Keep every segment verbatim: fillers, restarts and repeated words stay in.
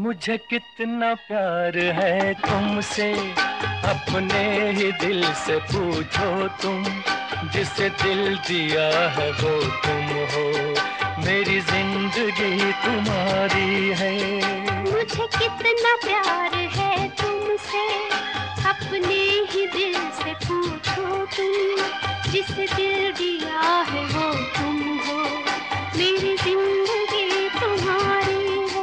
मुझे कितना प्यार है तुमसे, अपने ही दिल से पूछो तुम। जिसे दिल दिया है वो तुम हो, मेरी जिंदगी तुम्हारी है। मुझे कितना प्यार है तुमसे, अपने ही दिल से पूछो तुम। जिसे दिल दिया है वो तुम हो, मेरी जिंदगी तुम्हारी है।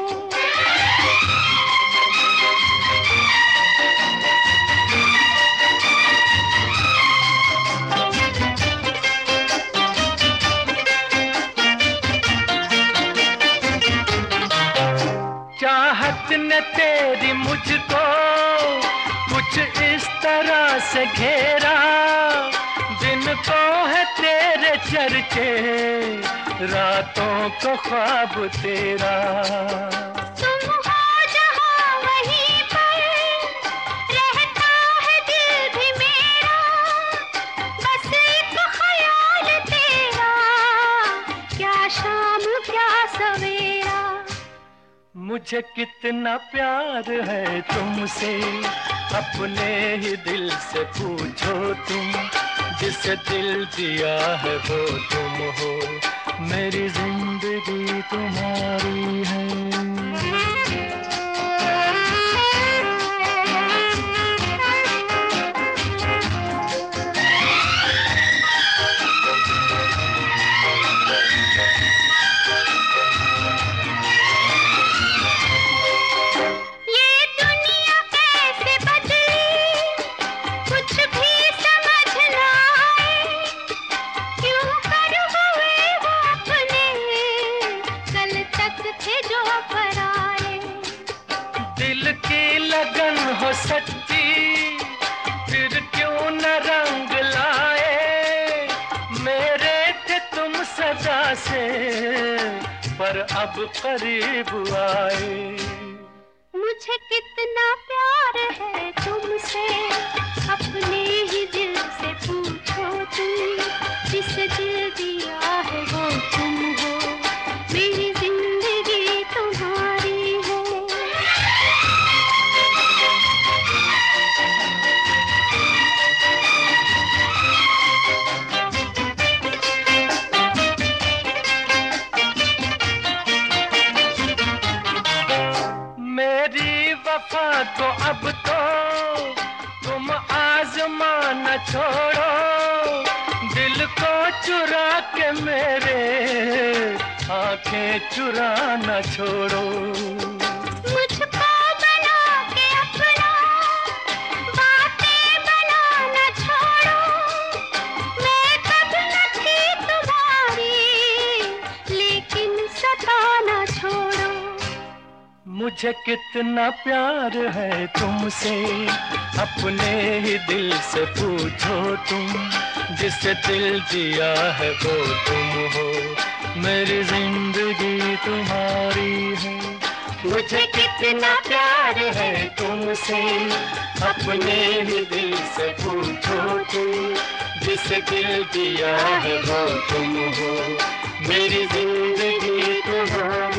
चाहत ने तेरी मुझको कुछ इस तरह से घेरा, दिन को है तेरे चर्चे, रातों को ख्वाब तेरा। तुम हो जहाँ वहीं पर, रहता है दिल भी मेरा, बस एक ख्याल तेरा, क्या शाम क्या सवेरा। मुझे कितना प्यार है तुमसे, अपने ही दिल से पूछो तुम। जिसे दिल दिया है वो तुम हो, मेरी जिंदगी तुम्हारी है। दिल की लगन हो सच्ची, फिर क्यों न रंग लाए। मेरे थे तुम सदा से, पर अब करीब आए। मुझे कितना प्यार है तुमसे, अपने ही दिल से पूछो तुम। जिसे दिल दिया है वो तुम हो, मेरी जिंदगी तुम्हारी है। मेरी वफा को अब तो तुम आजमा न छोड़ो, दिल को चुरा के मेरे आंखें चुरा न छोड़ो। मुझको बना के अपना, बातें बना न छोड़ो, मैं कब न थी तुम्हारी, लेकिन सता न छोड़ो। मुझे कितना प्यार है तुमसे, अपने ही दिल से पूछो तुम। जिसे दिल दिया है वो तुम हो, मेरी जिंदगी तुम्हारी है। मुझे कितना प्यार है तुमसे, अपने ही दिल से पूछो तुम। जिसे दिल दिया है वो तुम हो, मेरी जिंदगी तुम्हारी।